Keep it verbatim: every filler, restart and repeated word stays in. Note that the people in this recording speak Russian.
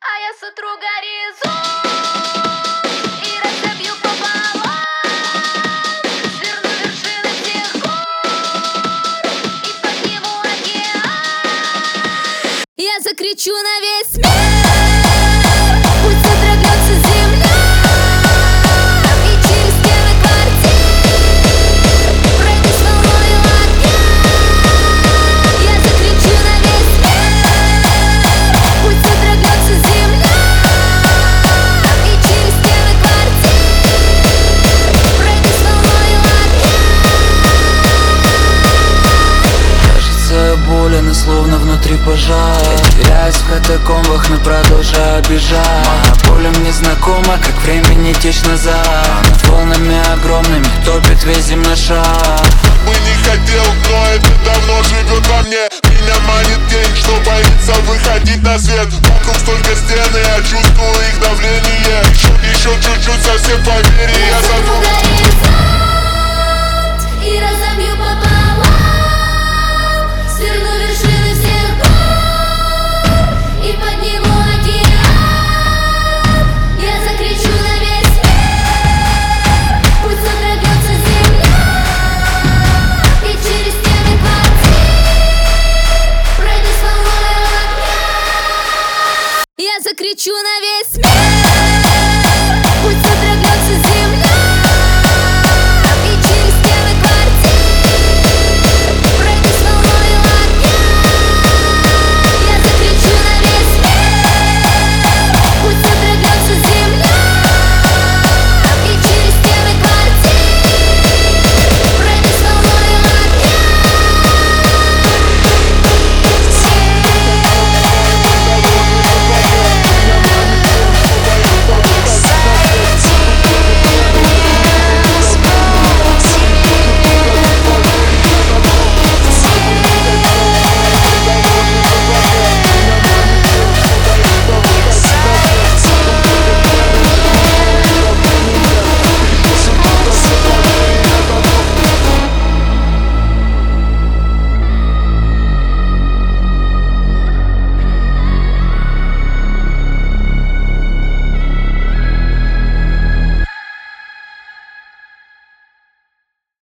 А я сотру горизонт и разобью пополам, сверну вершины всех гор и подниму океан. Я закричу на весь мир, пусть содрогнется земля, и через стены квартир пройдусь волною огня. Я закричу на весь мир, пусть содрогнется земля, и через стены квартир пройдусь волною огня. Кажется, я болен и словно внутри пожар. Теряюсь в катакомбах, но продолжаю бежать. Моя боль мне знакома, как времени течь назад. Над волнами огромными топит весь земной шар. Бы не хотел, но это давно живет во мне. Меня манит тень, что боится выходить на свет. Вокруг столько стен, и я чувствую их давление. Еще, еще чуть-чуть, совсем поверь, и я сотру сотру горизонт и разобью пополам, сверну вершины всех гор и подниму океан. Я закричу на весь мир, пусть содрогнется земля, и через стены квартир пройдусь волною огня. Я закричу на весь мир.